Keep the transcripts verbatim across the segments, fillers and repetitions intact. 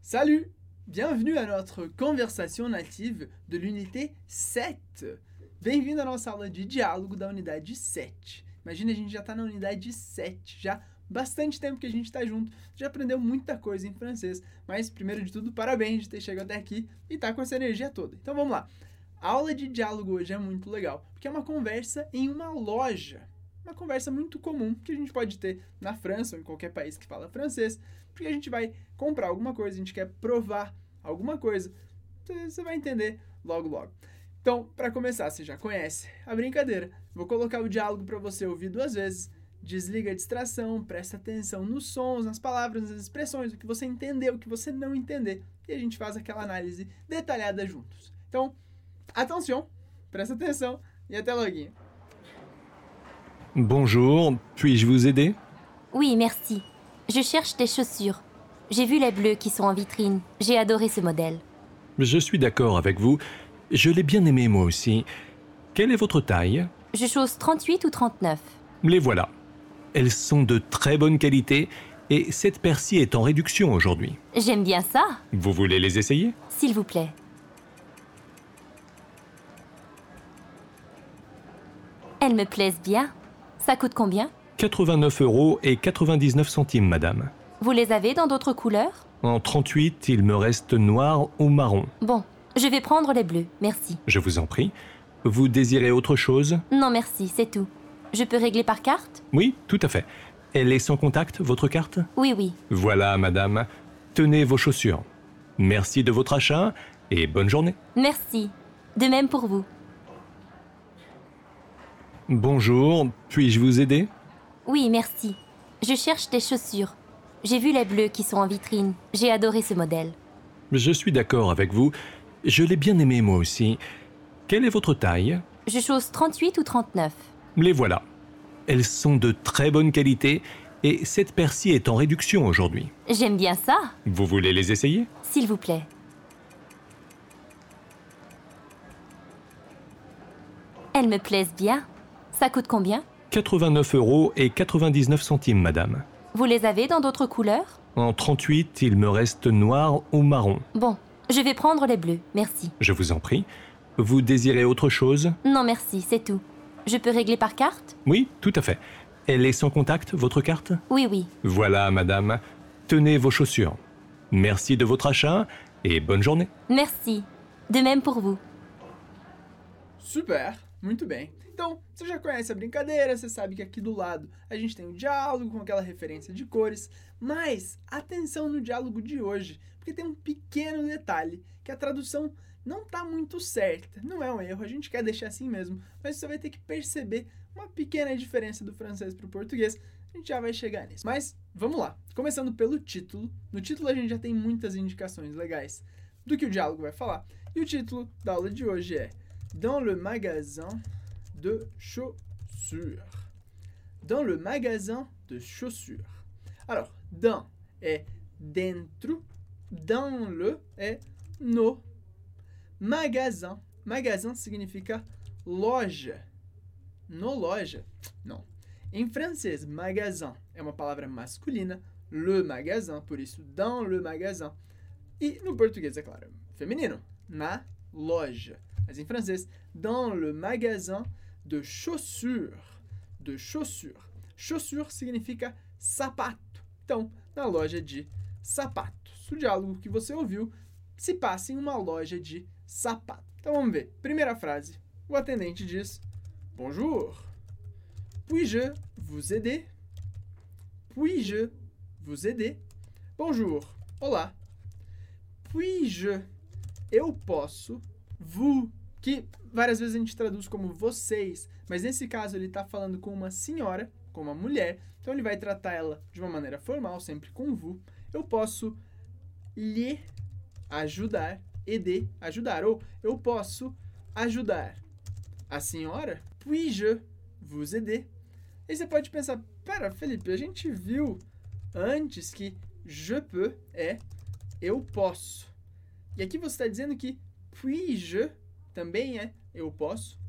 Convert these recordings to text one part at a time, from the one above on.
Salut! Bienvenue à notre conversation native de l'unité sete. Bem-vindo à nossa aula de diálogo da unidade sete. Imagina, a gente já está na unidade sete, já bastante tempo que a gente está junto, já aprendeu muita coisa em francês, mas primeiro de tudo, parabéns de ter chegado até aqui e estar tá com essa energia toda. Então vamos lá. A aula de diálogo hoje é muito legal, porque é uma conversa em uma loja. Uma conversa muito comum que a gente pode ter na França ou em qualquer país que fala francês, porque a gente vai comprar alguma coisa, a gente quer provar alguma coisa, você vai entender logo logo. Então, para começar, você já conhece a brincadeira. Vou colocar o diálogo para você ouvir duas vezes, desliga a distração, presta atenção nos sons, nas palavras, nas expressões, o que você entendeu, o que você não entender, e a gente faz aquela análise detalhada juntos. Então, atenção, presta atenção e até logo. Bonjour, puis-je vous aider? Oui, merci. Je cherche des chaussures. J'ai vu les bleus qui sont en vitrine. J'ai adoré ce modèle. Je suis d'accord avec vous. Je l'ai bien aimé moi aussi. Quelle est votre taille? Je chausse trente-huit ou trente-neuf. Les voilà. Elles sont de très bonne qualité et cette paire-ci est en réduction aujourd'hui. J'aime bien ça. Vous voulez les essayer? S'il vous plaît. Elles me plaisent bien. Ça coûte combien? quatre-vingt-neuf euros et quatre-vingt-dix-neuf centimes, madame. Vous les avez dans d'autres couleurs? En trente-huit, il me reste noir ou marron. Bon, je vais prendre les bleus, merci. Je vous en prie. Vous désirez autre chose? Non, merci, c'est tout. Je peux régler par carte? Oui, tout à fait. Elle est sans contact, votre carte? Oui, oui. Voilà, madame. Tenez vos chaussures. Merci de votre achat et bonne journée. Merci. De même pour vous. Bonjour, puis-je vous aider? Oui, merci. Je cherche des chaussures. J'ai vu les bleus qui sont en vitrine. J'ai adoré ce modèle. Je suis d'accord avec vous. Je l'ai bien aimé moi aussi. Quelle est votre taille? Je chausse trente-huit ou trente-neuf. Les voilà. Elles sont de très bonne qualité et cette paire-ci est en réduction aujourd'hui. J'aime bien ça. Vous voulez les essayer? S'il vous plaît. Elles me plaisent bien. Ça coûte combien? quatre-vingt-neuf euros et quatre-vingt-dix-neuf centimes, madame. Vous les avez dans d'autres couleurs? En trente-huit, il me reste noir ou marron. Bon, je vais prendre les bleus, merci. Je vous en prie. Vous désirez autre chose? Non, merci, c'est tout. Je peux régler par carte? Oui, tout à fait. Elle est sans contact, votre carte? Oui, oui. Voilà, madame. Tenez vos chaussures. Merci de votre achat et bonne journée. Merci. De même pour vous. Super, muito bem. Então, você já conhece a brincadeira, você sabe que aqui do lado a gente tem o diálogo com aquela referência de cores, mas atenção no diálogo de hoje, porque tem um pequeno detalhe, que a tradução não está muito certa. Não é um erro, a gente quer deixar assim mesmo, mas você vai ter que perceber uma pequena diferença do francês para o português, a gente já vai chegar nisso. Mas, vamos lá, começando pelo título. No título a gente já tem muitas indicações legais do que o diálogo vai falar, e o título da aula de hoje é Dans le magasin de chaussures. Dans le magasin de chaussures. Alors, dans é dentro, dans le é no. Magasin. Magasin significa loja. No loja? Não. Em francês, magasin é uma palavra masculina, le magasin, por isso, dans le magasin. E no português, é claro, feminino, na loja. Mas em francês, dans le magasin de chaussures. De chaussures. Chaussures significa sapato. Então, na loja de sapatos. O diálogo que você ouviu se passa em uma loja de sapato. Então vamos ver. Primeira frase. O atendente diz: Bonjour. Puis-je vous aider? Puis-je vous aider? Bonjour. Olá. Puis-je? Eu posso. Vous, que várias vezes a gente traduz como vocês, mas nesse caso ele está falando com uma senhora, com uma mulher, então ele vai tratar ela de uma maneira formal, sempre com vous. Eu posso lhe ajudar, aider, ajudar, ou eu posso ajudar a senhora, puis-je vous aider? E você pode pensar, pera, Felipe, a gente viu antes que je peux é eu posso. E aqui você está dizendo que puis-je também é eu posso?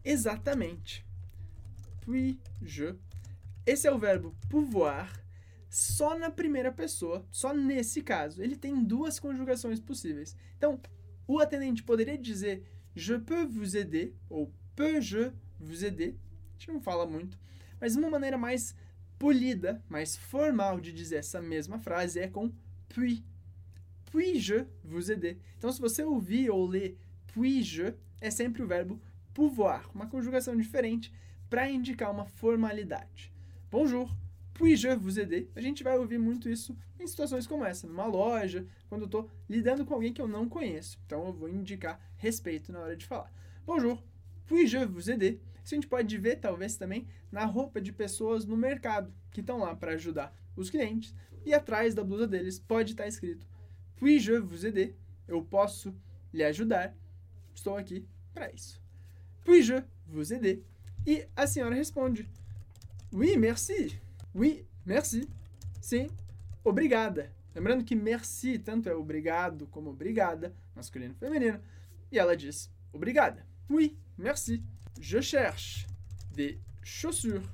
Exatamente. Puis-je. Esse é o verbo pouvoir. só na primeira pessoa, só nesse caso. Ele tem duas conjugações possíveis. Então, o atendente poderia dizer je peux vous aider ou peux-je vous aider. A gente não fala muito, mas uma maneira mais polida, mais formal de dizer essa mesma frase é com puis. Puis-je vous aider? Então, se você ouvir ou ler puis-je, é sempre o verbo pouvoir, uma conjugação diferente para indicar uma formalidade. Bonjour, puis-je vous aider? A gente vai ouvir muito isso em situações como essa, numa loja, quando eu estou lidando com alguém que eu não conheço. Então, eu vou indicar respeito na hora de falar. Bonjour, puis-je vous aider? Isso a gente pode ver, talvez, também na roupa de pessoas no mercado, que estão lá para ajudar os clientes, e atrás da blusa deles pode estar escrito puis-je vous aider? Eu posso lhe ajudar. Estou aqui para isso. Puis-je vous aider? E a senhora responde oui, merci. Oui, merci. Sim, obrigada. Lembrando que merci tanto é obrigado como obrigada, masculino e feminino. E ela diz obrigada. Oui, merci. Je cherche des chaussures.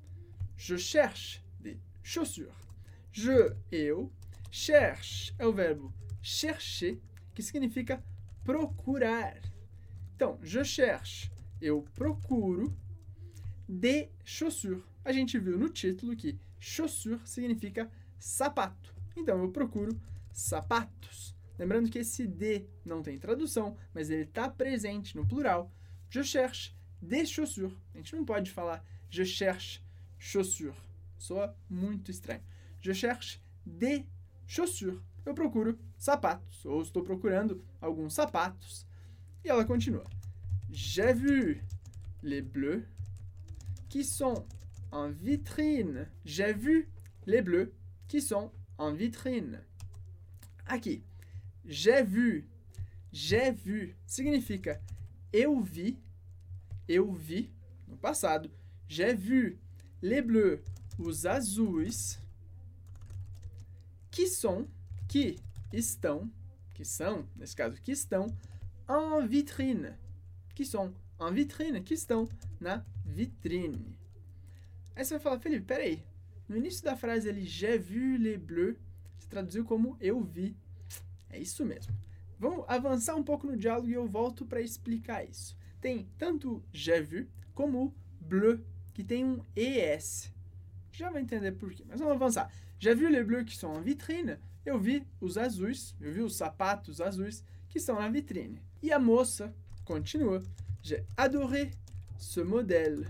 Je cherche des chaussures. Je, eu, cherche é o verbo chercher, que significa procurar. Então, je cherche, eu procuro, des chaussures. A gente viu no título que chaussure significa sapato. Então, eu procuro sapatos. Lembrando que esse de não tem tradução, mas ele está presente no plural. Je cherche des chaussures. A gente não pode falar je cherche chaussures. Soa muito estranho. Je cherche des chaussures. Eu procuro sapatos, ou estou procurando alguns sapatos. E ela continua. J'ai vu les bleus qui sont en vitrine. J'ai vu les bleus qui sont en vitrine. Aqui, j'ai vu. J'ai vu significa eu vi, eu vi no passado. J'ai vu les bleus, os azuis, que sont, que estão, que são, nesse caso, que estão en vitrine. Que sont en vitrine, que estão na vitrine. Aí você vai falar, Felipe, peraí. No início da frase ali, j'ai vu les bleus, você traduziu como eu vi. É isso mesmo. Vamos avançar um pouco no diálogo e eu volto para explicar isso. Tem tanto j'ai vu como o bleu, que tem um E S. Já vai entender por quê, mas vamos avançar. J'ai vu les bleus qui sont en vitrine. Eu vi os azuis, eu vi os sapatos azuis que estão na vitrine. E a moça continua. J'ai adoré ce modèle.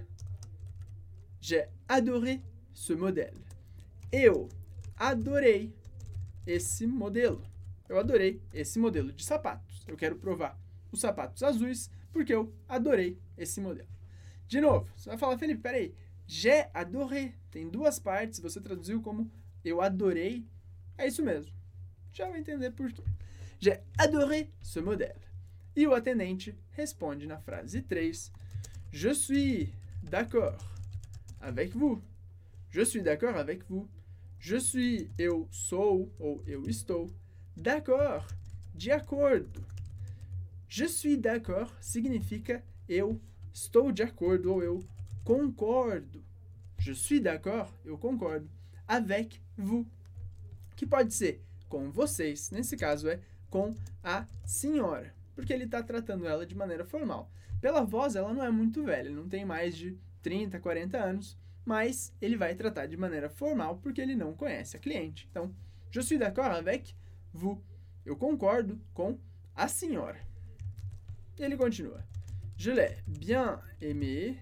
J'ai adoré ce modèle. Eu adorei esse modelo. Eu adorei esse modelo de sapatos. Eu quero provar os sapatos azuis porque eu adorei esse modelo. De novo, você vai falar, Felipe, peraí. J'ai adoré. Tem duas partes, você traduziu como eu adorei. É isso mesmo. Já vai entender por quê. J'ai adoré ce modèle. E o atendente responde na frase três. Je suis d'accord avec vous. Je suis d'accord avec vous. Je suis, eu sou, ou eu estou. D'accord, de acordo. Je suis d'accord significa eu estou de acordo ou eu concordo. Je suis d'accord, eu concordo. Avec vous, que pode ser com vocês. Nesse caso é com a senhora, porque ele está tratando ela de maneira formal. Pela voz, ela não é muito velha, não tem mais de trinta, quarenta anos, mas ele vai tratar de maneira formal porque ele não conhece a cliente. Então, je suis d'accord avec vous. Eu concordo com a senhora. E ele continua. Je l'ai bien aimé,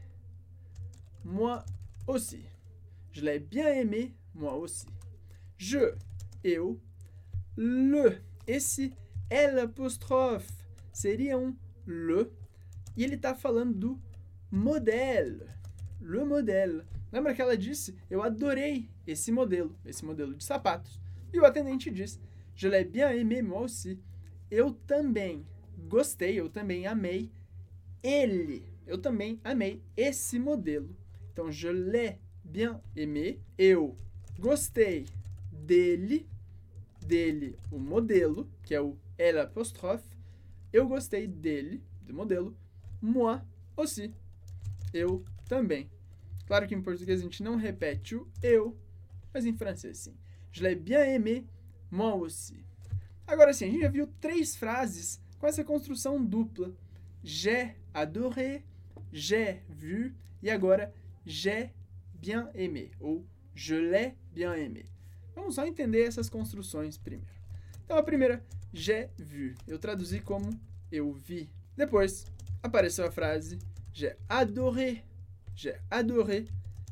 moi aussi. Je l'ai bien aimé, moi aussi. Je, eu, le. Esse L apóstrofe seria um le. E ele está falando do modèle. Le modèle. Lembra que ela disse? Eu adorei esse modelo, esse modelo de sapatos. E o atendente diz, je l'ai bien aimé, moi aussi. Eu também gostei, eu também amei ele. Eu também amei esse modelo. Então, je l'ai bien aimé. Eu gostei dele, dele, o modelo, que é o L apóstrofe. Eu gostei dele, do modelo. Moi aussi. Eu também. Claro que em português a gente não repete o eu, mas em francês sim. Je l'ai bien aimé, moi aussi. Agora sim, a gente já viu três frases com essa construção dupla. J'ai adoré, j'ai vu e agora j'ai bien aimé, ou je l'ai bien aimé. Vamos só entender essas construções primeiro. Então a primeira, j'ai vu, eu traduzi como eu vi. Depois apareceu a frase j'ai adoré, j'ai adoré,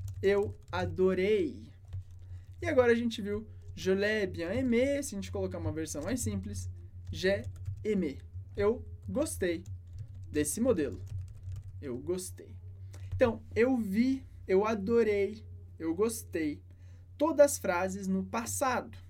eu adorei. E agora a gente viu je l'ai bien aimé, se a gente colocar uma versão mais simples, j'ai aimé, eu gostei desse modelo. Eu gostei. Então, eu vi, eu adorei, eu gostei. Todas as frases no passado.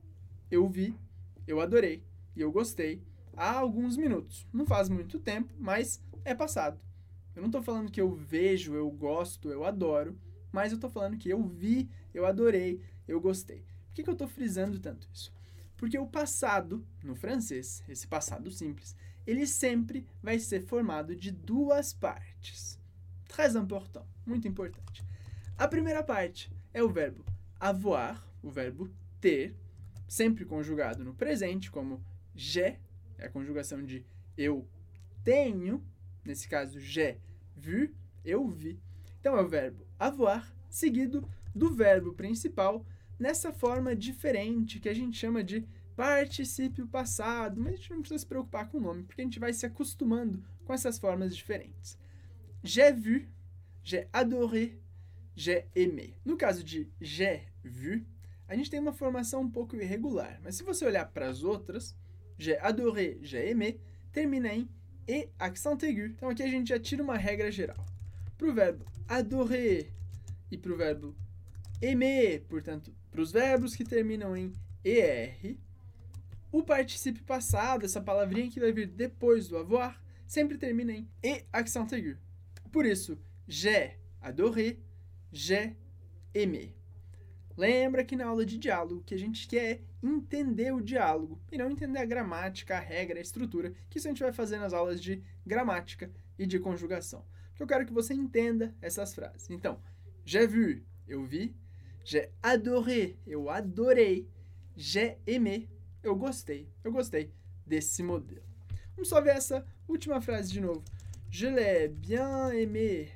Eu vi, eu adorei e eu gostei há alguns minutos. Não faz muito tempo, mas é passado. Eu não estou falando que eu vejo, eu gosto, eu adoro, mas eu estou falando que eu vi, eu adorei, eu gostei. Por que, que eu estou frisando tanto isso? Porque o passado, no francês, esse passado simples, ele sempre vai ser formado de duas partes. Très important, muito importante. A primeira parte é o verbo avoir, o verbo ter, sempre conjugado no presente, como j'ai, é a conjugação de eu tenho, nesse caso j'ai vu, eu vi. Então é o verbo avoir, seguido do verbo principal, nessa forma diferente que a gente chama de particípio passado, mas a gente não precisa se preocupar com o nome, porque a gente vai se acostumando com essas formas diferentes. J'ai vu, j'ai adoré, j'ai aimé. No caso de j'ai vu, a gente tem uma formação um pouco irregular, mas se você olhar para as outras, j'ai adoré, j'ai aimé, termina em e accent aigu. Então aqui a gente já tira uma regra geral. Para o verbo adorer e para o verbo aimer, portanto, para os verbos que terminam em er, o particípio passado, essa palavrinha que vai vir depois do avoir, sempre termina em e accent aigu. Por isso, j'ai adoré, j'ai aimé. Lembra que na aula de diálogo que a gente quer entender o diálogo e não entender a gramática, a regra, a estrutura, que isso a gente vai fazer nas aulas de gramática e de conjugação. Porque eu quero que você entenda essas frases. Então, j'ai vu, eu vi, j'ai adoré, eu adorei, j'ai aimé, eu gostei, eu gostei desse modelo. Vamos só ver essa última frase de novo. Je l'ai bien aimé,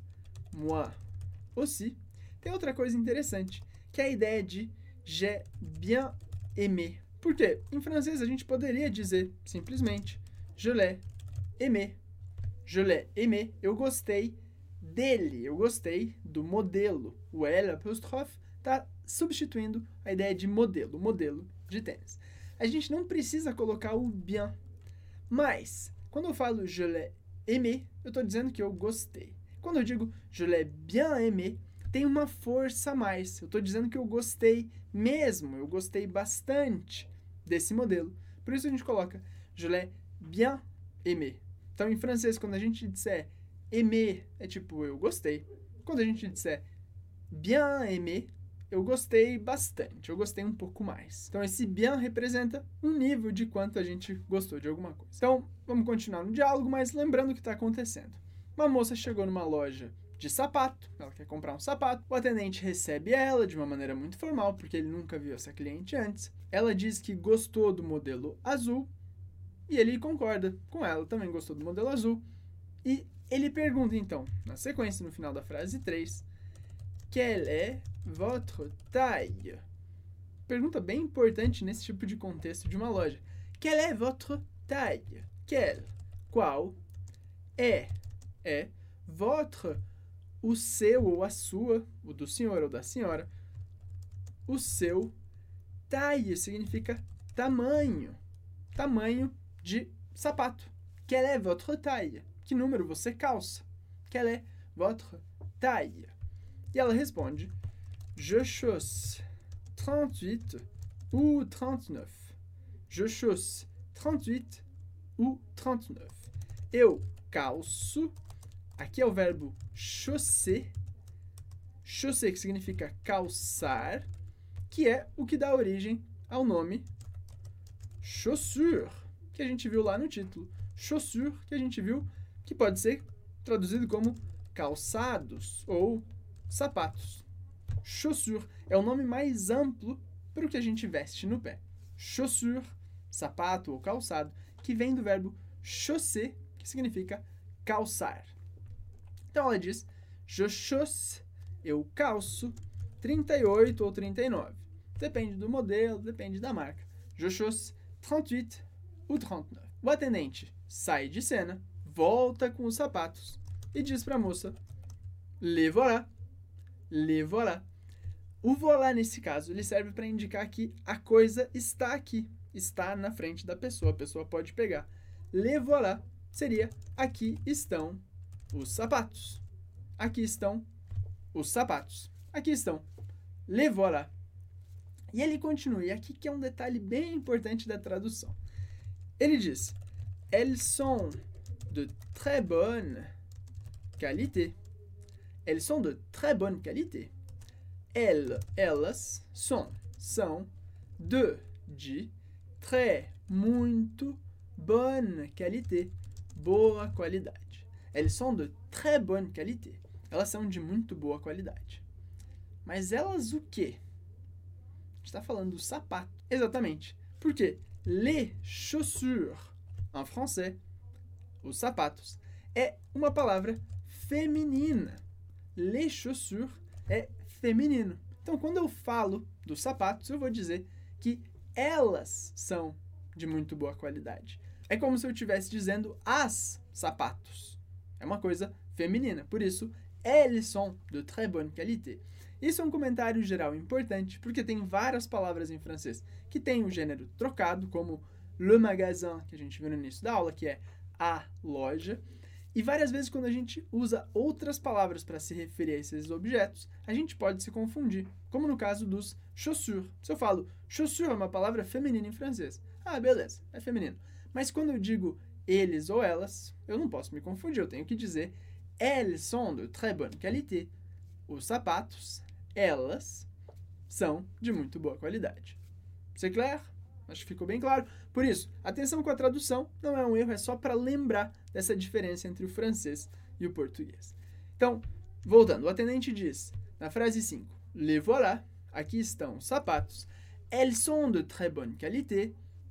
moi aussi. Tem outra coisa interessante, que é a ideia de j'ai bien aimé. Por quê? Em francês a gente poderia dizer simplesmente je l'ai aimé. Je l'ai aimé, eu gostei dele, eu gostei do modelo. O L apóstrofe está substituindo a ideia de modelo, modelo de tênis. A gente não precisa colocar o bien, mas quando eu falo je l'ai aimé, eu estou dizendo que eu gostei. Quando eu digo je l'ai bien aimé, tem uma força a mais. Eu estou dizendo que eu gostei mesmo, eu gostei bastante desse modelo. Por isso a gente coloca je l'ai bien aimé. Então, em francês, quando a gente disser aimer, é tipo eu gostei. Quando a gente disser bien aimé, eu gostei bastante, eu gostei um pouco mais. Então, esse bien representa um nível de quanto a gente gostou de alguma coisa. Então, vamos continuar no diálogo, mas lembrando o que está acontecendo. Uma moça chegou numa loja de sapato, ela quer comprar um sapato, o atendente recebe ela de uma maneira muito formal, porque ele nunca viu essa cliente antes. Ela diz que gostou do modelo azul, e ele concorda com ela, também gostou do modelo azul. E ele pergunta então, na sequência, no final da frase três, quelle est votre taille? Pergunta bem importante nesse tipo de contexto de uma loja. Quelle est votre taille? Quelle? Qual? É? É? Votre? O seu ou a sua, o do senhor ou da senhora. O seu. Taille significa tamanho. Tamanho de sapato. Quelle est votre taille? Que número você calça? Quelle est votre taille? E ela responde, je chausse trente-huit ou trente-neuf. Je chausse trente-huit ou trente-neuf. Eu calço, aqui é o verbo chausser, chausser que significa calçar, que é o que dá origem ao nome chaussure, que a gente viu lá no título. Chaussure, que a gente viu que pode ser traduzido como calçados ou sapatos. chaussure é o nome mais amplo para o que a gente veste no pé. Chaussure, sapato ou calçado, que vem do verbo chausser, que significa calçar. Então ela diz, je chausse, eu calço, trinta e oito ou trinta e nove. Depende do modelo, depende da marca. Je chausse trinta e oito ou trinta e nove. O atendente sai de cena, volta com os sapatos e diz para a moça, les voilà, les voilà. O voilà, nesse caso, ele serve para indicar que a coisa está aqui, está na frente da pessoa, a pessoa pode pegar. Les voilà seria, aqui estão os sapatos. Aqui estão os sapatos. Aqui estão. Les voilà. E ele continua, e aqui que é um detalhe bem importante da tradução. Ele diz, elles sont de très bonne qualité. Elles sont de très bonne qualité. Elles, elas, sont, são, de, de, très, muito, bonne qualité, boa qualidade. Elles sont de très bonne qualité. Elas são de muito boa qualidade. Mas elas o quê? A gente está falando do sapato. Exatamente. Porque les chaussures, em francês, os sapatos, é uma palavra feminina. Les chaussures é feminino. Então, quando eu falo dos sapatos, eu vou dizer que elas são de muito boa qualidade. É como se eu estivesse dizendo as sapatos. É uma coisa feminina. Por isso, elles sont de très bonne qualité. Isso é um comentário geral importante, porque tem várias palavras em francês que têm o gênero trocado, como le magasin, que a gente viu no início da aula, que é a loja. E várias vezes, quando a gente usa outras palavras para se referir a esses objetos, a gente pode se confundir, como no caso dos chaussures. Se eu falo chaussure é uma palavra feminina em francês, ah, beleza, é feminino. Mas quando eu digo eles ou elas, eu não posso me confundir, eu tenho que dizer elles sont de très bonne qualité. Os sapatos, elas, são de muito boa qualidade. C'est clair? Acho que ficou bem claro. Por isso, atenção com a tradução, não é um erro, é só para lembrar dessa diferença entre o francês e o português. Então, voltando, o atendente diz, na frase cinco, les voilà, aqui estão os sapatos, elles sont de très bonne qualité,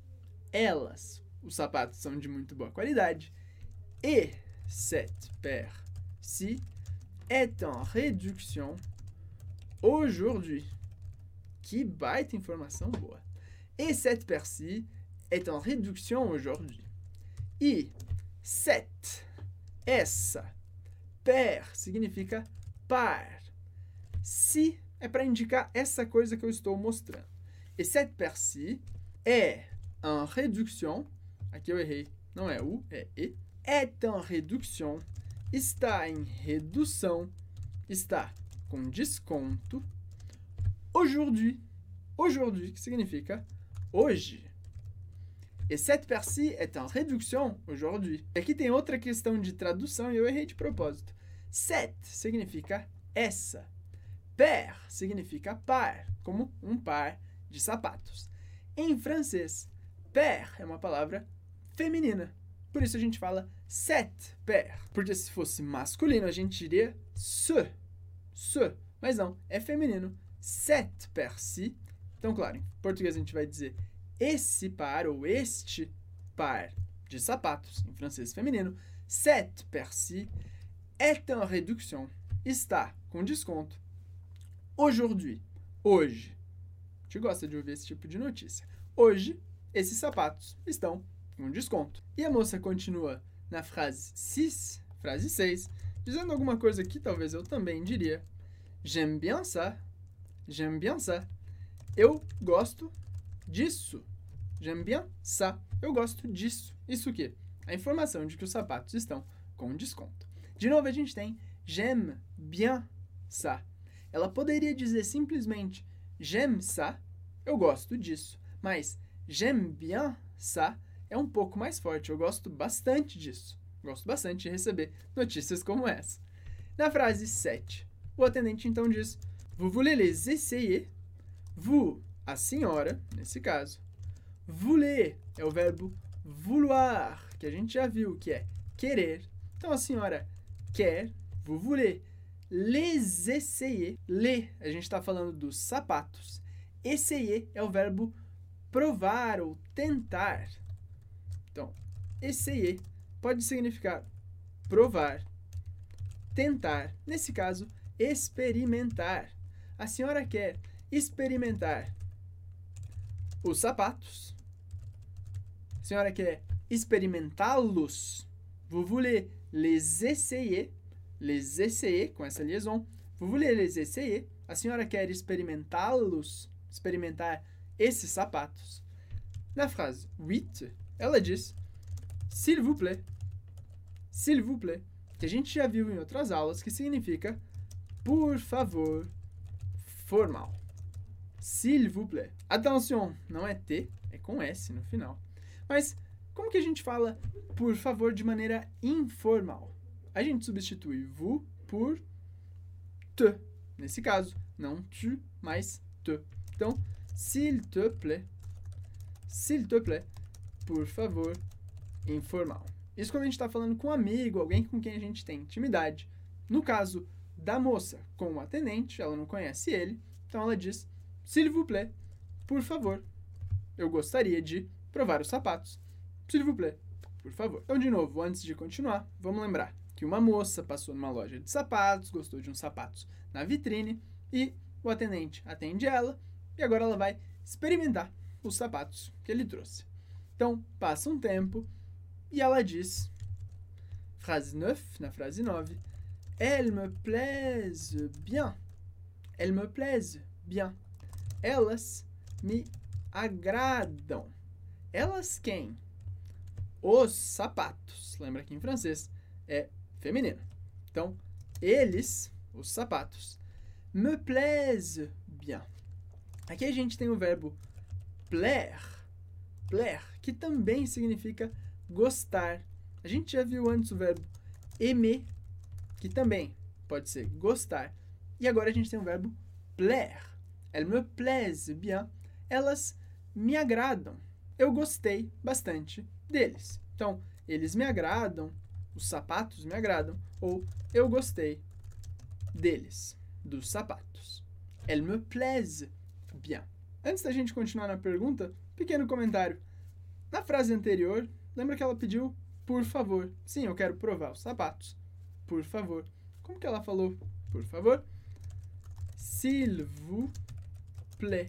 elas, os sapatos são de muito boa qualidade, et cette paire-ci est en réduction aujourd'hui. Que baita informação boa. Et cette paire-ci est en réduction aujourd'hui. E cette, essa, paire significa par. Si é para indicar essa coisa que eu estou mostrando. Et cette paire-ci est en réduction, aqui eu errei, não é u, é e, est en réduction, está em redução, está com desconto, aujourd'hui, aujourd'hui, que significa hoje. Et cette paire-ci est en réduction aujourd'hui. Aqui tem outra questão de tradução e eu errei de propósito. Cette significa essa. Paire significa par, como um par de sapatos. Em francês, paire é uma palavra feminina. Por isso a gente fala cette paire. Porque se fosse masculino, a gente diria ce. Ce. Mas não, é feminino. Cette paire-ci. Então, claro, em português a gente vai dizer esse par ou este par de sapatos, em francês feminino. Cette paire-ci est en réduction. Está com desconto. Aujourd'hui. Hoje. A gente gosta de ouvir esse tipo de notícia. Hoje, esses sapatos estão com desconto. E a moça continua na frase seis, frase seis, dizendo alguma coisa que talvez eu também diria. J'aime bien ça. J'aime bien ça. Eu gosto disso. J'aime bien ça. Eu gosto disso. Isso o quê? A informação de que os sapatos estão com desconto. De novo, a gente tem j'aime bien ça. Ela poderia dizer simplesmente j'aime ça. Eu gosto disso. Mas j'aime bien ça é um pouco mais forte. Eu gosto bastante disso. Gosto bastante de receber notícias como essa. Na frase sete, o atendente então diz: Vous voulez les essayer? Vous, a senhora, nesse caso. Voulez é o verbo vouloir, que a gente já viu que é querer. Então a senhora quer, vous voulez, les essayer. Les, a gente está falando dos sapatos. Essayer é o verbo provar ou tentar. Então, essayer pode significar provar, tentar. Nesse caso, experimentar. A senhora quer experimentar os sapatos. A senhora quer experimentá-los. Vous voulez les essayer. Les essayer, com essa liaison. Vous voulez les essayer. A senhora quer experimentá-los. Experimentar esses sapatos. Na frase huit, ela diz s'il vous plaît. S'il vous plaît. Que a gente já viu em outras aulas, que significa por favor, formal. S'il vous plaît. Atenção, não é T, é com S no final. Mas como que a gente fala por favor de maneira informal? A gente substitui vous por te. Nesse caso, não tu, mas te. Então, s'il te plaît. S'il te plaît. Por favor, informal. Isso quando a gente está falando com um amigo, alguém com quem a gente tem intimidade. No caso da moça com o atendente, ela não conhece ele, então ela diz s'il vous plaît, por favor, eu gostaria de provar os sapatos. S'il vous plaît, por favor. Então, de novo, antes de continuar, vamos lembrar que uma moça passou numa loja de sapatos, gostou de uns sapatos na vitrine e o atendente atende ela e agora ela vai experimentar os sapatos que ele trouxe. Então, passa um tempo e ela diz, frase neuf, na frase nove, elles me plaisent bien. Elles me plaisent bien. Elas me agradam. Elas quem? Os sapatos. Lembra que em francês é feminino. Então, eles, os sapatos, me plaisent bien. Aqui a gente tem o verbo plaire. Plaire, que também significa gostar. A gente já viu antes o verbo aimer, que também pode ser gostar. E agora a gente tem o verbo plaire. Elles me plaisent bien. Elas me agradam. Eu gostei bastante deles. Então, eles me agradam, os sapatos me agradam, ou eu gostei deles, dos sapatos. Elles me plaisent bien. Antes da gente continuar na pergunta, pequeno comentário. Na frase anterior, lembra que ela pediu por favor. Sim, eu quero provar os sapatos. Por favor. Como que ela falou por favor? S'il vous plaît.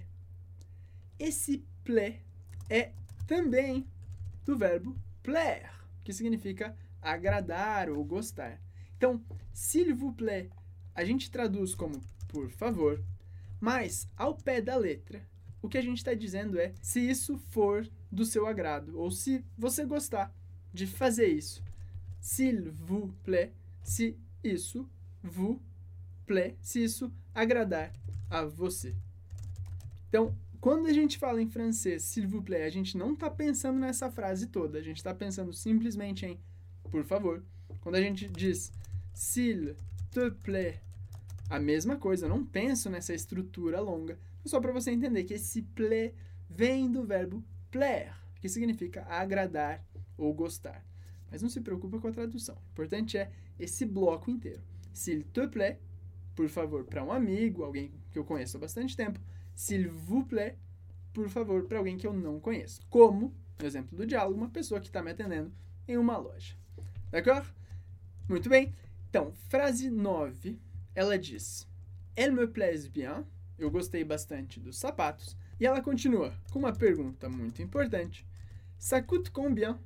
Esse plaît é também do verbo plaire, que significa agradar ou gostar. Então, s'il vous plaît, a gente traduz como por favor, mas ao pé da letra, o que a gente está dizendo é se isso for do seu agrado, ou se você gostar de fazer isso. S'il vous plaît, se isso vous plaît, se isso agradar a você. Então, quando a gente fala em francês, s'il vous plaît, a gente não está pensando nessa frase toda, a gente está pensando simplesmente em por favor. Quando a gente diz s'il te plaît, a mesma coisa, eu não penso nessa estrutura longa, só para você entender que esse plaît vem do verbo plaire, que significa agradar ou gostar. Mas não se preocupa com a tradução, o importante é esse bloco inteiro. S'il te plaît, por favor, para um amigo, alguém que eu conheço há bastante tempo. S'il vous plaît, por favor, para alguém que eu não conheço. Como, no exemplo do diálogo, uma pessoa que está me atendendo em uma loja. D'accord? Muito bem. Então, frase nove, ela diz elles me plaisent bien, eu gostei bastante dos sapatos. E ela continua com uma pergunta muito importante. Ça coûte combien?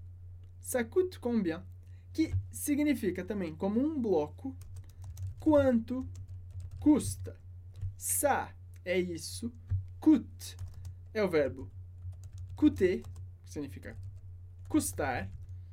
Ça coûte combien? Que significa também, como um bloco, quanto custa. Ça é isso, coûte é o verbo coûter, que significa custar.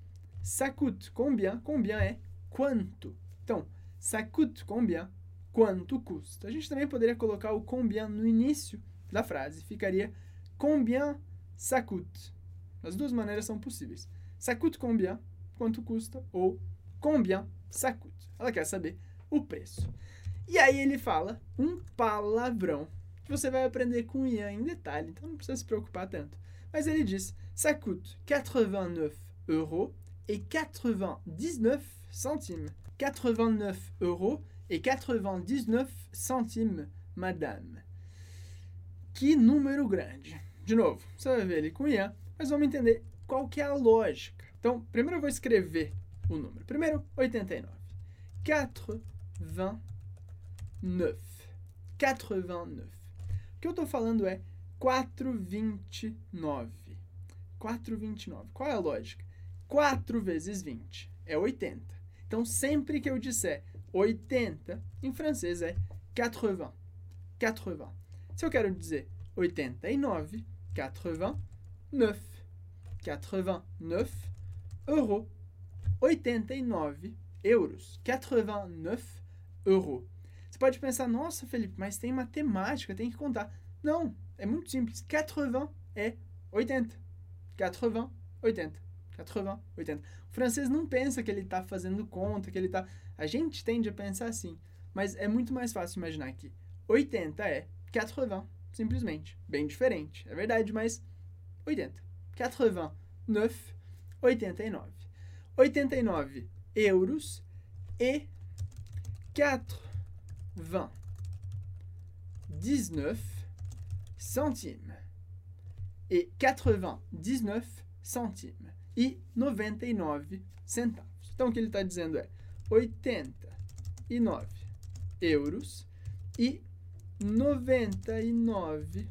Ça coûte combien? Combien é quanto. Então, ça coûte combien? Quanto custa. A gente também poderia colocar o combien no início da frase. Ficaria combien ça coûte. As duas maneiras são possíveis. Ça coûte combien? Quanto custa? Ou combien ça coûte. Ela quer saber o preço. E aí ele fala um palavrão que você vai aprender com o Ian em detalhe, então não precisa se preocupar tanto. Mas ele diz, ça coûte quatre-vingt-neuf euros et quatre-vingt-dix-neuf centimes. quatre-vingt-neuf euros et quatre-vingt-dix-neuf centimes, madame. Que número grande. De novo, você vai ver ele com Ian, mas vamos entender qual que é a lógica. Então, primeiro eu vou escrever o número. Primeiro, oitenta e nove. quatre-vingt-neuf. quatre-vingt-neuf. O que eu estou falando é quatrocentos e vinte e nove. quatrocentos e vinte e nove. Qual é a lógica? quatro vezes vinte é oitenta. Então, sempre que eu disser oitenta, em francês é quatre-vingts. quatre-vingts. Se eu quero dizer oitenta e nove, quatre-vingt-neuf. quatre-vingt-neuf euros. oitenta e nove euros. quatre-vingt-neuf euros. Você pode pensar, nossa, Felipe, mas tem matemática, tem que contar. Não, é muito simples. quatre-vingts é oitenta. quatre-vingts, oitenta. quatre-vingts, oitenta. O francês não pensa que ele está fazendo conta, que ele está... A gente tende a pensar assim, mas é muito mais fácil imaginar que oitenta é quatre-vingts, simplesmente. Bem diferente, é verdade, mas oitenta. quatre-vingt-neuf, oitenta e nove. oitenta e nove euros e quatre-vingt-dix-neuf centimes. E quatre-vingt-dix-neuf centimes. E noventa e nove centavos. Então, o que ele está dizendo é oitenta e nove euros e noventa e nove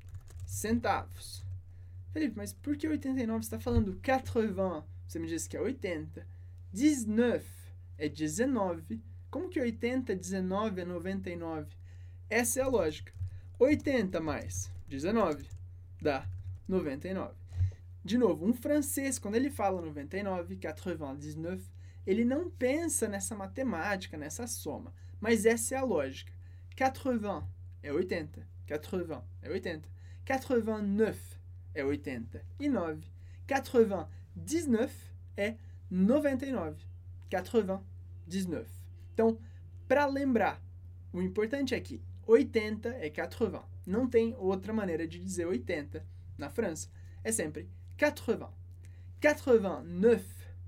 centavos. Felipe, mas por que oitenta e nove? Você está falando quatre-vingts, você me disse que é oitenta. dix-neuf é dezenove. Como que oitenta, dezenove é noventa e nove? Essa é a lógica. oitenta mais dezenove dá noventa e nove. De novo, um francês, quando ele fala noventa e nove, quatre-vingt, dix-neuf, ele não pensa nessa matemática, nessa soma. Mas essa é a lógica. quatre-vingts é oitenta. quatre-vingts é oitenta. quatre-vingt-neuf é oitenta e nove. quatre-vingt-dix-neuf é noventa e nove. quatre-vingt-dix-neuf. Então, para lembrar, o importante é que oitenta é quatre-vingts. Não tem outra maneira de dizer oitenta na França. É sempre quatre-vingts. quatre-vingt-neuf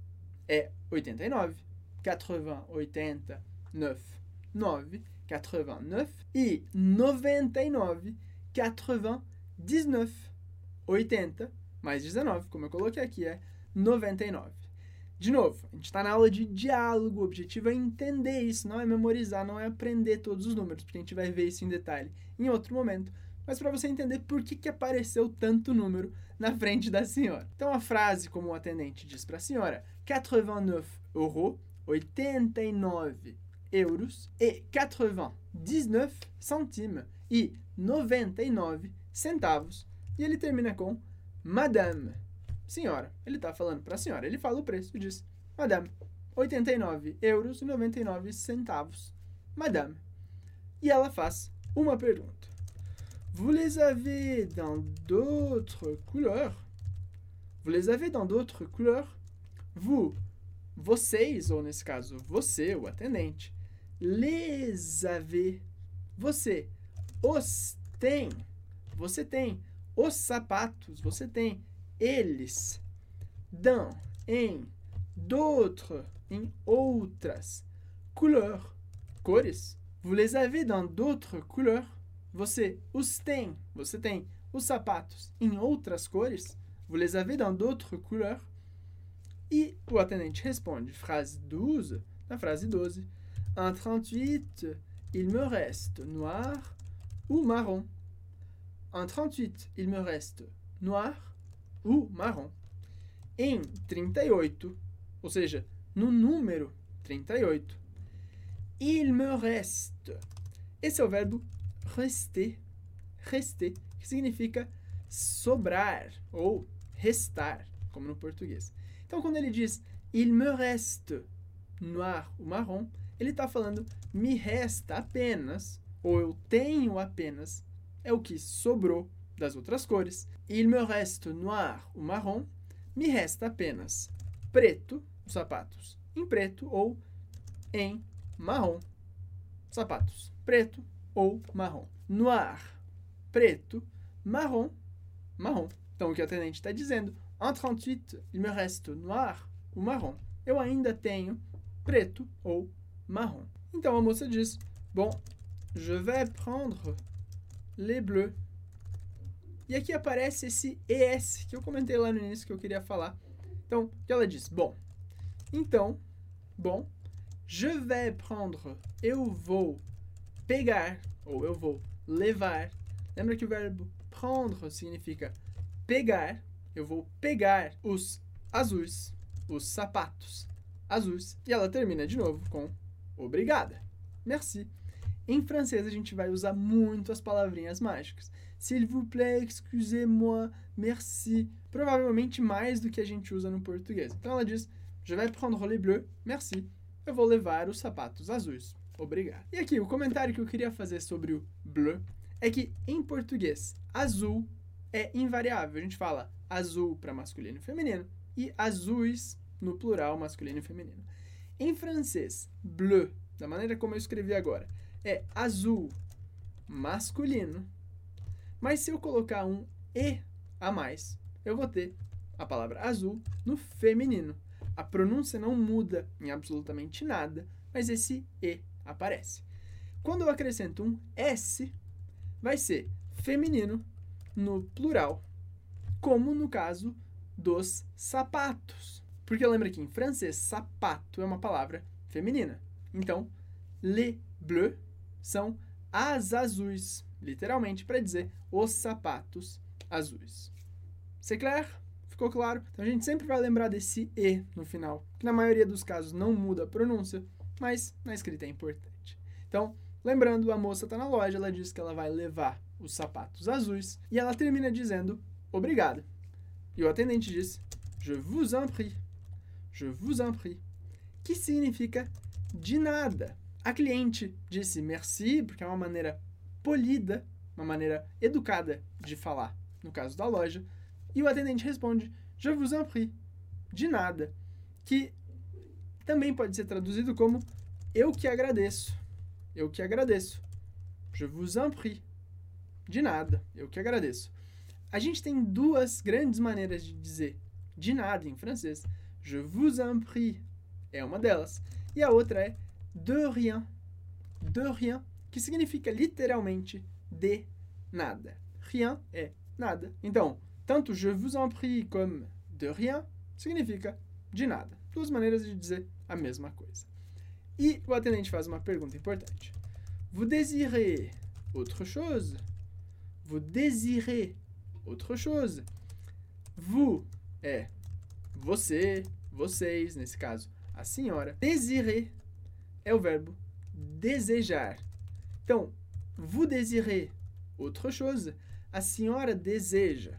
é oitenta e nove. quatre-vingts, oitenta, neuf, nove. quatre-vingt-neuf. E noventa e nove, quatre-vingt-dix-neuf. oitenta mais dezenove, como eu coloquei aqui, é noventa e nove. De novo, a gente está na aula de diálogo, o objetivo é entender isso, não é memorizar, não é aprender todos os números, porque a gente vai ver isso em detalhe em outro momento, mas para você entender por que, que apareceu tanto número na frente da senhora. Então a frase, como o atendente diz para a senhora, quatre-vingt-neuf euros, oitenta e nove euros, e quatre-vingt-dix-neuf centimes, e noventa e nove centavos, e ele termina com madame. Senhora, ele está falando para a senhora, ele fala o preço, diz, madame, oitenta e nove euros e noventa e nove centavos, madame. E ela faz uma pergunta. Vous les avez dans d'autres couleurs? Vous les avez dans d'autres couleurs? Vous, vocês, ou nesse caso, você, o atendente, les avez, você, os tem, você tem, os sapatos, você tem, eles, dans, em, d'autres, em outras, couleurs, cores. Vous les avez dans d'autres couleurs? Você os tem, você tem os sapatos em outras cores? Vous les avez dans d'autres couleurs? E o atendente responde, frase douze, na frase doze, en trente-huit, il me reste noir ou marron. En trente-huit, il me reste noir ou marrom. Em trinta e oito, ou seja, no número trinta e oito, il me reste. Esse é o verbo rester, rester, que significa sobrar ou restar, como no português. Então, quando ele diz il me reste noir ou marrom, ele está falando me resta apenas, ou eu tenho apenas, é o que sobrou das outras cores. Il me reste noir ou marrom, me resta apenas preto, os sapatos em preto, ou em marrom, sapatos preto ou marrom. Noir, preto, marrom, marrom. Então, o que o atendente está dizendo, en trente-huit, il me reste noir ou marrom. Eu ainda tenho preto ou marrom. Então a moça diz, bom, je vais prendre les bleus. E aqui aparece esse es que eu comentei lá no início que eu queria falar. Então, o que ela diz? Bom, então, bom, je vais prendre, eu vou pegar, ou eu vou levar. Lembra que o verbo prendre significa pegar. Eu vou pegar os azuis, os sapatos azuis. E ela termina de novo com obrigada. Merci. Em francês, a gente vai usar muito as palavrinhas mágicas. S'il vous plaît, excusez-moi, merci. Provavelmente mais do que a gente usa no português. Então ela diz, je vais prendre les bleus, merci. Eu vou levar os sapatos azuis. Obrigado. E aqui, o comentário que eu queria fazer sobre o bleu é que, em português, azul é invariável. A gente fala azul para masculino e feminino e azuis no plural masculino e feminino. Em francês, bleu, da maneira como eu escrevi agora, é azul masculino, mas se eu colocar um E a mais, eu vou ter a palavra azul no feminino. A pronúncia não muda em absolutamente nada, mas esse E aparece. Quando eu acrescento um S, vai ser feminino no plural, como no caso dos sapatos. Porque lembra que em francês, sapato é uma palavra feminina. Então, les bleus são as azuis, literalmente para dizer os sapatos azuis. C'est clair? Ficou claro? Então a gente sempre vai lembrar desse E no final, que na maioria dos casos não muda a pronúncia, mas na escrita é importante. Então, lembrando, a moça está na loja, ela diz que ela vai levar os sapatos azuis e ela termina dizendo obrigada. E o atendente diz je vous en prie, je vous en prie, que significa de nada. A cliente disse merci, porque é uma maneira polida, uma maneira educada de falar, no caso da loja, e o atendente responde je vous en prie, de nada, que também pode ser traduzido como eu que agradeço, eu que agradeço, je vous en prie, de nada, eu que agradeço. A gente tem duas grandes maneiras de dizer de nada em francês. Je vous en prie é uma delas, e a outra é de rien, de rien, que significa literalmente de nada. Rien é nada. Então, tanto je vous en prie como de rien significa de nada. Duas maneiras de dizer a mesma coisa. E o atendente faz uma pergunta importante. Vous désirez autre chose? Vous désirez autre chose? Vous é você, vocês, nesse caso, a senhora. Désirer é o verbo desejar. Então, vous désirez autre chose? A senhora deseja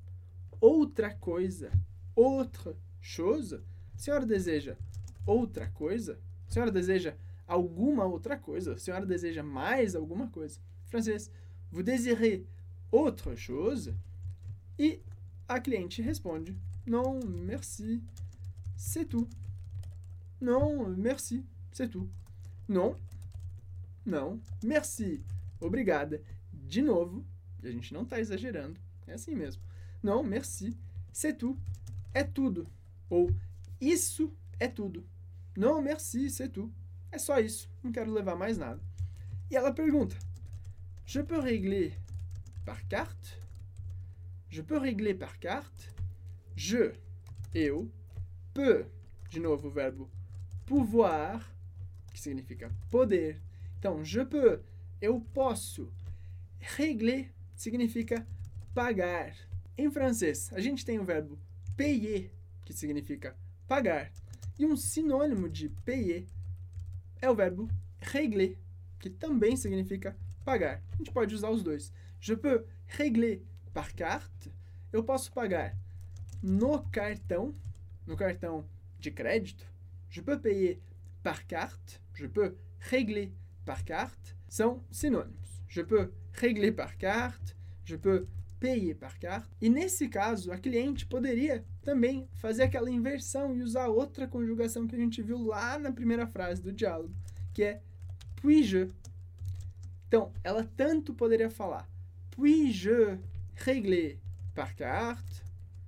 outra coisa, outra chose. A senhora deseja outra coisa? A senhora deseja alguma outra coisa? A senhora deseja mais alguma coisa? Em francês, vous désirez autre chose? E a cliente responde, non, merci, c'est tout. Non, merci, c'est tout. Non, não, merci, obrigada. De novo, a gente não está exagerando, é assim mesmo. Non, merci, c'est tout, é tudo. Ou, isso é tudo. Non, merci, c'est tout. É só isso, não quero levar mais nada. E ela pergunta, je peux régler par carte? Je peux régler par carte? Je, eu, peux, de novo o verbo pouvoir, que significa poder. Então, je peux, eu posso. Régler significa pagar. Em francês, a gente tem o verbo payer, que significa pagar. E um sinônimo de payer é o verbo régler, que também significa pagar. A gente pode usar os dois. Je peux régler par carte. Eu posso pagar no cartão, no cartão de crédito. Je peux payer par carte. Je peux régler par carte. São sinônimos. Je peux régler par carte. Je peux payer par carte. E nesse caso, a cliente poderia também fazer aquela inversão e usar outra conjugação que a gente viu lá na primeira frase do diálogo, que é puis-je. Então, ela tanto poderia falar puis-je régler par carte,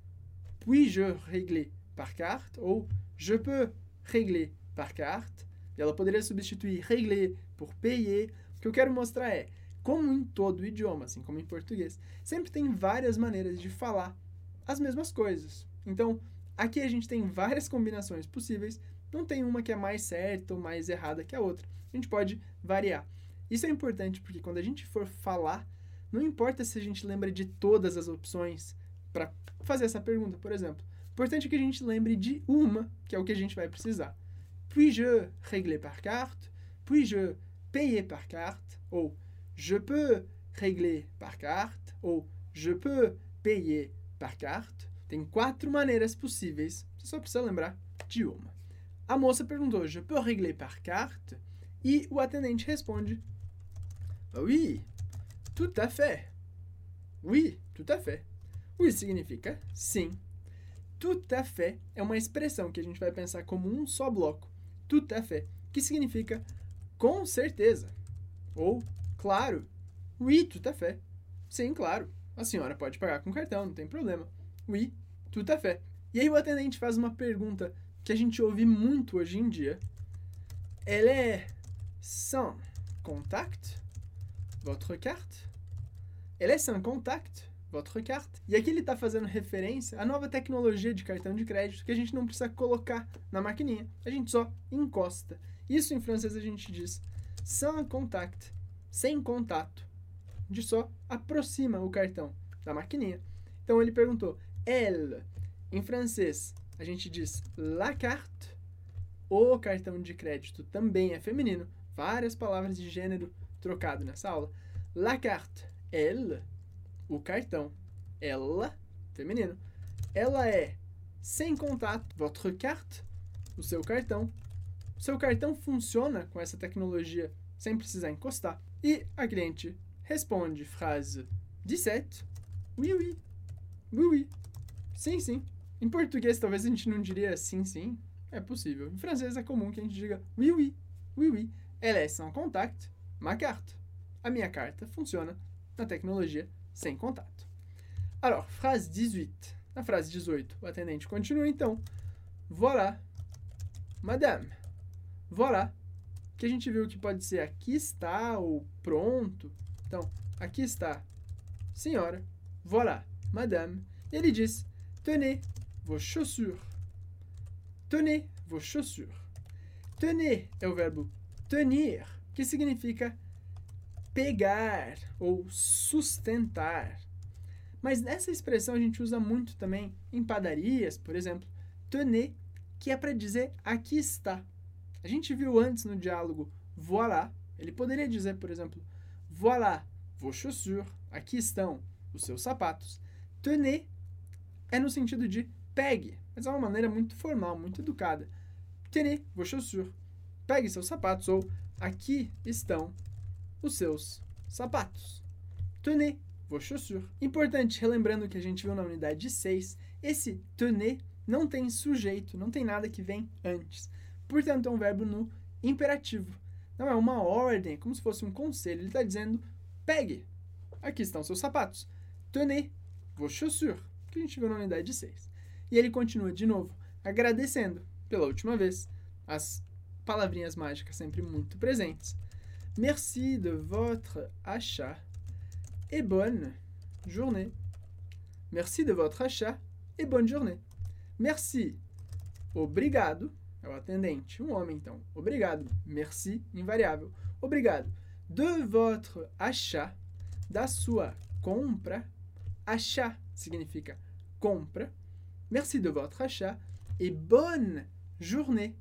puis-je régler par carte, ou je peux régler par carte, E ela poderia substituir régler por payer. O que eu quero mostrar é, como em todo idioma, assim como em português, sempre tem várias maneiras de falar as mesmas coisas. Então, aqui a gente tem várias combinações possíveis, não tem uma que é mais certa ou mais errada que a outra. A gente pode variar. Isso é importante porque quando a gente for falar, não importa se a gente lembra de todas as opções para fazer essa pergunta, por exemplo. O importante é que a gente lembre de uma, que é o que a gente vai precisar. Puis-je régler par carte? Puis-je payer par carte? Ou je peux régler par carte? Ou je peux payer par carte? Tem quatro maneiras possíveis, você só precisa lembrar de uma. A moça perguntou, je peux régler par carte? E o atendente responde, oui, tout à fait. Oui, tout à fait. Oui significa sim. Tout à fait é uma expressão que a gente vai pensar como um só bloco. Tout à fait, que significa com certeza. Ou, claro. Oui, tout à fait. Sim, claro. A senhora pode pagar com cartão, não tem problema. Oui, tout à fait. E aí o atendente faz uma pergunta que a gente ouve muito hoje em dia. Elle est sans contact, votre carte? Elle est sans contact, votre carte? E aqui ele está fazendo referência à nova tecnologia de cartão de crédito que a gente não precisa colocar na maquininha, a gente só encosta. Isso em francês a gente diz sans contact, sem contato. A gente só aproxima o cartão da maquininha. Então ele perguntou, elle, em francês a gente diz la carte, o cartão de crédito também é feminino, várias palavras de gênero trocado nessa aula. La carte, elle, o cartão, ela, feminino, ela é sem contato, votre carte, o seu cartão. O seu cartão funciona com essa tecnologia sem precisar encostar. E a cliente responde, frase dezessete, oui, oui, oui, oui, sim, sim. Em português talvez a gente não diria sim, sim, é possível. Em francês é comum que a gente diga oui, oui, oui, oui, elle est sans contact, ma carte. A minha carta funciona na tecnologia sem contato. Alors, frase dix-huit. Na frase dezoito, o atendente continua então. Voilà, madame. Voilà, que a gente viu que pode ser aqui está ou pronto. Então, aqui está, senhora. Voilà, madame. E ele diz, tenez vos chaussures. Tenez vos chaussures. Tenez é o verbo tenir, que significa pegar ou sustentar. Mas essa expressão a gente usa muito também em padarias, por exemplo, tenez, que é para dizer aqui está. A gente viu antes no diálogo voilà, ele poderia dizer, por exemplo, voilà vos chaussures, aqui estão os seus sapatos. Tenez é no sentido de pegue, mas é uma maneira muito formal, muito educada. Tenez vos chaussures, pegue seus sapatos, ou aqui estão os seus sapatos. Tenez vos chaussures. Importante, relembrando que a gente viu na unidade seis, esse tenez não tem sujeito, não tem nada que vem antes. Portanto, é um verbo no imperativo. Não é uma ordem, é como se fosse um conselho. Ele está dizendo, pegue, aqui estão seus sapatos. Tenez vos chaussures, que a gente viu na unidade seis. E ele continua de novo, agradecendo, pela última vez, as palavrinhas mágicas sempre muito presentes. Merci de votre achat et bonne journée. Merci de votre achat et bonne journée. Merci, obrigado, é o atendente, um homem então. Obrigado, merci, invariável. Obrigado. De votre achat, da sua compra. Achat significa compra. Merci de votre achat et bonne journée.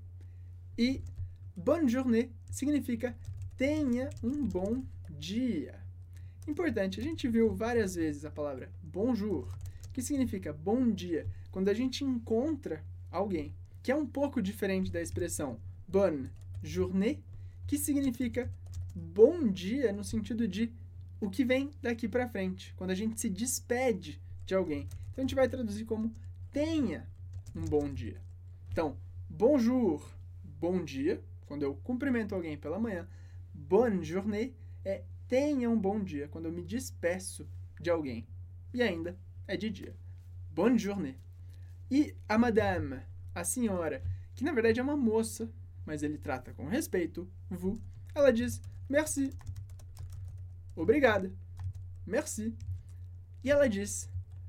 E bonne journée significa tenha um bom dia. Importante, a gente viu várias vezes a palavra bonjour, que significa bom dia, quando a gente encontra alguém, que é um pouco diferente da expressão bonne journée, que significa bom dia no sentido de o que vem daqui para frente, quando a gente se despede de alguém. Então a gente vai traduzir como tenha um bom dia. Então, bonjour, bom dia, quando eu cumprimento alguém pela manhã. Bonne journée é tenha um bom dia, quando eu me despeço de alguém. E ainda é de dia. Bonne journée. E a madame, a senhora, que na verdade é uma moça, mas ele trata com respeito, vous, ela diz merci. Obrigada. Merci. E ela diz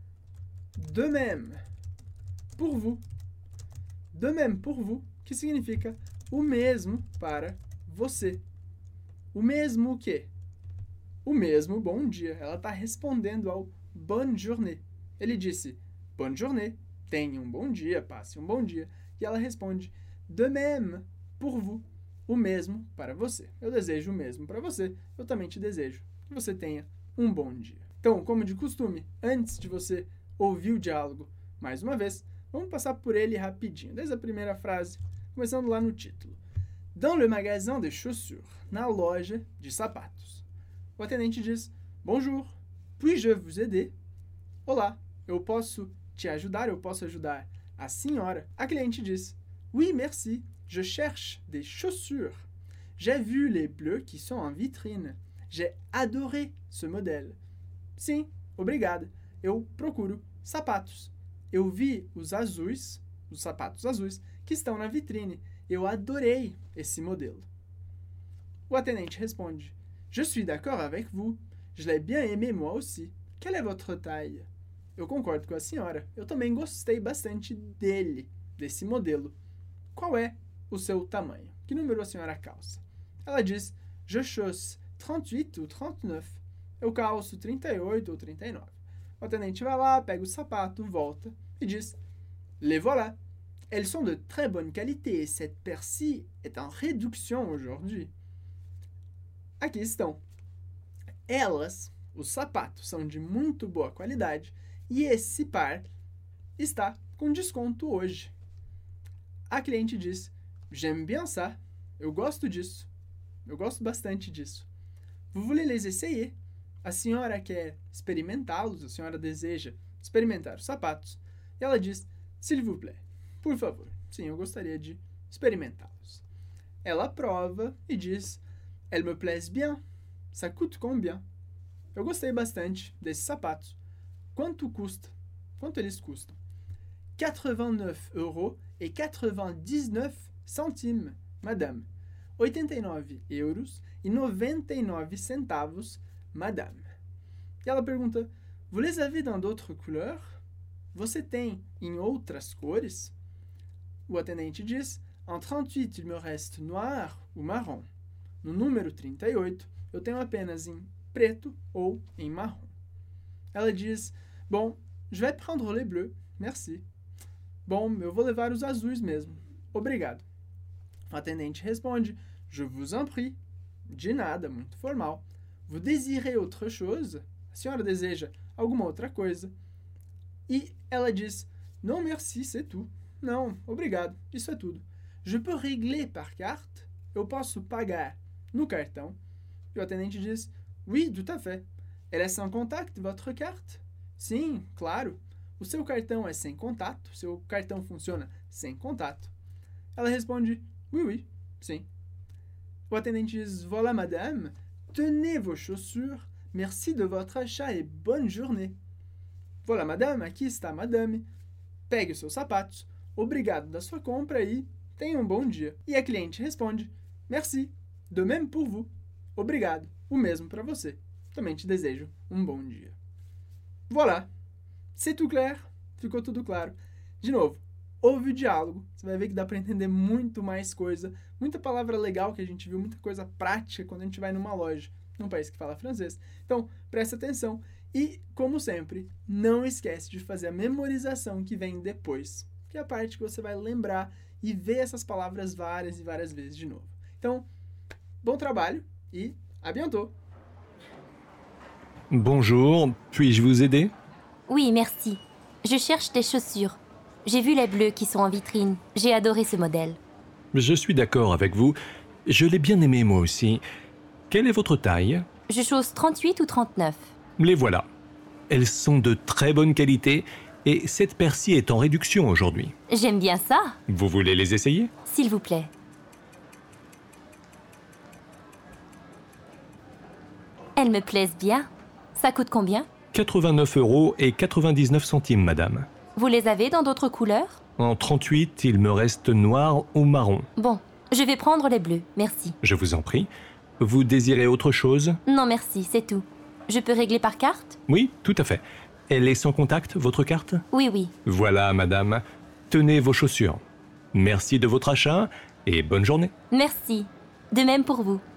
de même pour vous. De même pour vous, que significa o mesmo para você. O mesmo o quê? O mesmo bom dia. Ela está respondendo ao bonne journée. Ele disse bonne journée, tenha um bom dia, passe um bom dia. E ela responde de même pour vous, o mesmo para você. Eu desejo o mesmo para você, eu também te desejo que você tenha um bom dia. Então, como de costume, antes de você ouvir o diálogo mais uma vez, vamos passar por ele rapidinho, desde a primeira frase, começando lá no título. Dans le magasin de chaussures, na loja de sapatos. O atendente diz, bonjour, puis-je vous aider? Olá, eu posso te ajudar, eu posso ajudar a senhora. A cliente diz, oui, merci, je cherche des chaussures. J'ai vu les bleus qui sont en vitrine. J'ai adoré ce modèle. Sim, obrigada. Eu procuro sapatos. Eu vi os azuis, os sapatos azuis, que estão na vitrine. Eu adorei esse modelo. O atendente responde, je suis d'accord avec vous. Je l'ai bien aimé moi aussi. Quelle est votre taille? Eu concordo com a senhora. Eu também gostei bastante dele, desse modelo. Qual é o seu tamanho? Que número a senhora calça? Ela diz, je chausse trente-huit ou trente-neuf. Eu calço trinta e oito ou trinta e nove. O atendente vai lá, pega o sapato, volta e diz, les voilà. Elles sont de très bonne qualité et cette paire-ci est en réduction aujourd'hui. Aqui estão. Elas, os sapatos, são de muito boa qualidade e esse par está com desconto hoje. A cliente diz, j'aime bien ça. Eu gosto disso. Eu gosto bastante disso. Vous voulez les essayer? A senhora quer experimentá-los, a senhora deseja experimentar os sapatos. E ela diz, s'il vous plaît, por favor. Sim, eu gostaria de experimentá-los. Ela prova e diz, elles me plaisent bien. Ça coûte combien? Eu gostei bastante desses sapatos. Quanto custa? Quanto eles custam? quatre-vingt-neuf euros et quatre-vingt-dix-neuf centimes, madame. oitenta e nove euros e noventa e nove centavos, madame. E ela pergunta, vous les avez dans d'autres couleurs? Você tem em outras cores? O atendente diz, en trente-huit, il me reste noir ou marron. No número trinta e oito, eu tenho apenas em preto ou em marrom. Ela diz, bon, je vais prendre les bleus, merci. Bom, eu vou levar os azuis mesmo. Obrigado. O atendente responde, je vous en prie. De nada, muito formal. Vous désirez autre chose? A senhora deseja alguma outra coisa? E ela diz, non merci, c'est tout. Não, obrigado, isso é tudo. Je peux régler par carte? Eu posso pagar no cartão? E o atendente diz, oui, tout à fait. Elle est sans contact, votre carte? Sim, claro. O seu cartão é sem contato? Seu cartão funciona sem contato? Ela responde, oui, oui, sim. O atendente diz, voilà madame, tenez vos chaussures, merci de votre achat et bonne journée. Voilà madame, aqui está madame, pegue os seus sapatos, obrigado da sua compra e tenha um bom dia. E a cliente responde, merci, de même pour vous. Obrigado, o mesmo para você. Também te desejo um bom dia. Voilà. C'est tout clair? Ficou tudo claro. De novo, ouve o diálogo, você vai ver que dá para entender muito mais coisa, muita palavra legal que a gente viu, muita coisa prática quando a gente vai numa loja, num país que fala francês. Então, presta atenção e, como sempre, não esquece de fazer a memorização que vem depois, que é a parte que você vai lembrar e ver essas palavras várias e várias vezes de novo. Então, bom trabalho e à bientôt! Bonjour, puis-je vous aider? Oui, merci. Je cherche des chaussures. J'ai vu les bleus qui sont en vitrine. J'ai adoré ce modèle. Je suis d'accord avec vous. Je l'ai bien aimé moi aussi. Quelle est votre taille? Je chausse trente-huit ou trente-neuf. Les voilà. Elles sont de très bonne qualité et cette paire-ci est en réduction aujourd'hui. J'aime bien ça. Vous voulez les essayer? S'il vous plaît. Elles me plaisent bien. Ça coûte combien? quatre-vingt-neuf euros et quatre-vingt-dix-neuf centimes, madame. Vous les avez dans d'autres couleurs? En trente-huit, il me reste noir ou marron. Bon, Je vais prendre les bleus, merci. Je vous en prie. Vous désirez autre chose? Non, merci, c'est tout. Je peux régler par carte? Oui, tout à fait. Elle est sans contact, votre carte? Oui, oui. Voilà, madame. Tenez vos chaussures. Merci de votre achat et bonne journée. Merci. De même pour vous.